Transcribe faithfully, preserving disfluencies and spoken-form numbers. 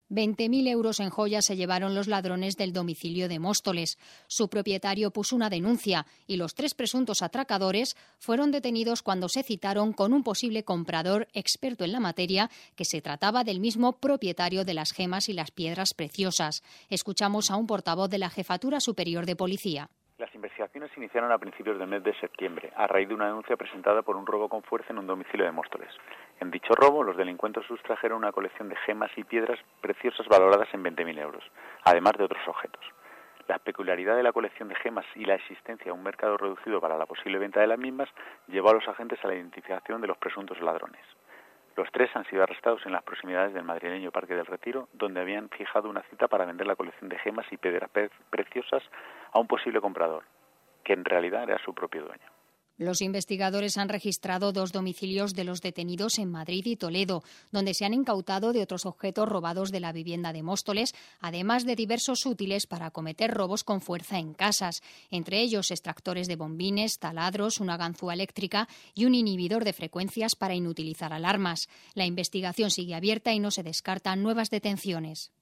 veinte mil euros en joyas se llevaron los ladrones del domicilio de Móstoles. Su propietario puso una denuncia y los tres presuntos atracadores fueron detenidos cuando se citaron con un posible comprador experto en la materia, que se trataba del mismo propietario de las gemas y las piedras preciosas. Escuchamos a un portavoz de la Jefatura Superior de Policía. Las investigaciones se iniciaron a principios del mes de septiembre, a raíz de una denuncia presentada por un robo con fuerza en un domicilio de Móstoles. En dicho robo, los delincuentes sustrajeron una colección de gemas y piedras preciosas valoradas en veinte mil euros, además de otros objetos. La peculiaridad de la colección de gemas y la existencia de un mercado reducido para la posible venta de las mismas llevó a los agentes a la identificación de los presuntos ladrones. Los tres han sido arrestados en las proximidades del madrileño Parque del Retiro, donde habían fijado una cita para vender la colección de gemas y piedras preciosas a un posible comprador, que en realidad era su propio dueño. Los investigadores han registrado dos domicilios de los detenidos en Madrid y Toledo, donde se han incautado de otros objetos robados de la vivienda de Móstoles, además de diversos útiles para cometer robos con fuerza en casas, entre ellos extractores de bombines, taladros, una ganzúa eléctrica y un inhibidor de frecuencias para inutilizar alarmas. La investigación sigue abierta y no se descartan nuevas detenciones.